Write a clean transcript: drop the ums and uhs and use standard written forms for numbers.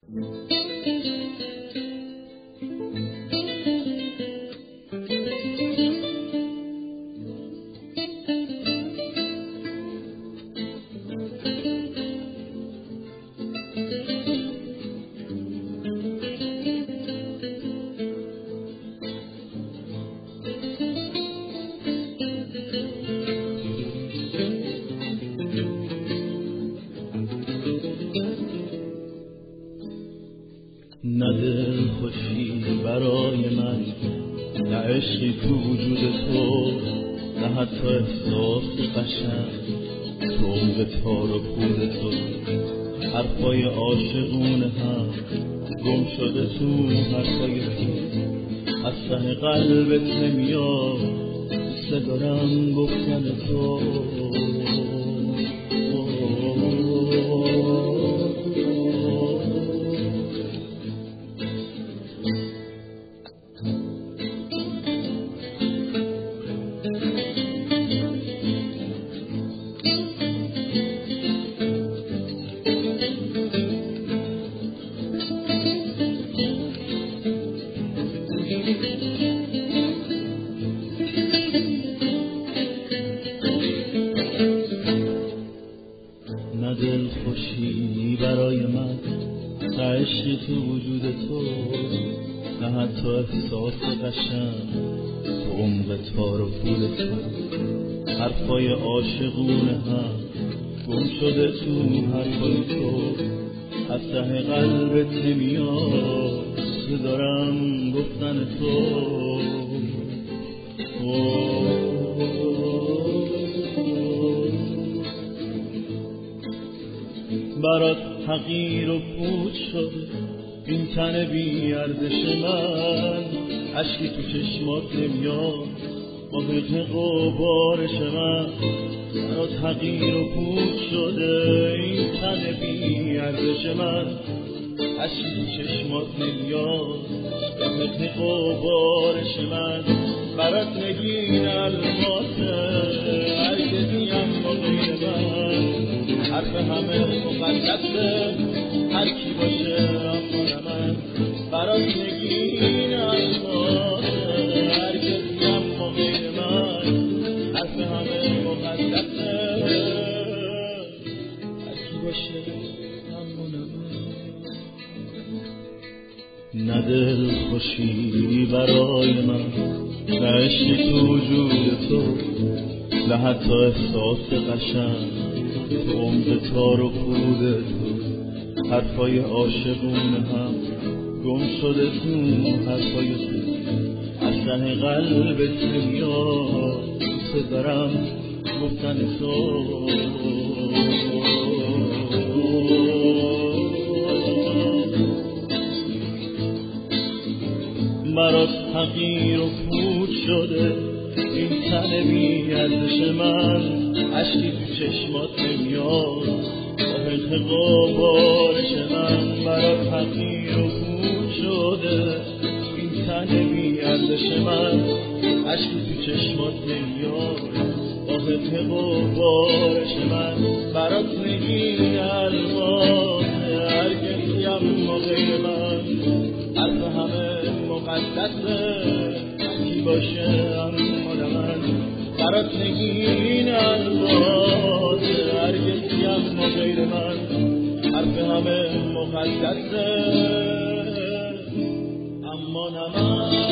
نه دل خوشی برای من، نه عشقی تو وجود تو، نه حتی احساس قشنگ تو عمق تار و پود تو. حرفای عاشقونه هم گم شده تو حرفای تو، از ته قلبت نمیاد دوست دارم گفتن تو. نه دل خوشی برای من، نه عشقی تو وجود تو، نه حتی احساس قشنگ تو عمق تار و پود تو. حرفای عاشقونه هم گم شده تو حرفای تو، از ته قلبت نمیاد دوست دارم گفتن تو. برات حقیر و پود شد این تن بی ارزش من، اشکی تو چشمات نمیاد با غرق و بارش من. برات حقیر و پود شده این تن بی ارزش من، اشکی تو چشمات نمیاد با غرق و بارش من. برات نگین الماسه هرگزیم با غیر من، حرف همه مقدسه هر کی باشه اما نه من. برات نگین الماسه هرگزیم با غیر من، حرف همه مقدسه هر کی باشه اما نه من. نه دل خوشی برای من، نه عشقی تو وجود تو، نه حتی احساس قشنگ تو عمق تار و پود تو. حرفای عاشقونه هم گم شده تو حرفای تو، از ته قلبت نمیاد دوست دارم گفتن تو. برات حقیر و پود شده این تن بی ارزش من، اشکی تو چشمات نمیاد با حلق و بارش من. برات حقیر و پود شده این تن بی ارزش من، اشکی تو چشمات نمیاد با حلق و بارش من. برات نگین الماس هرگزیم با غیر من، حرف همه مقدسه کی باشه اما نه من. برات نگین الماس هرگزیم با غیر من، حرف همه مقدسه اما نه من.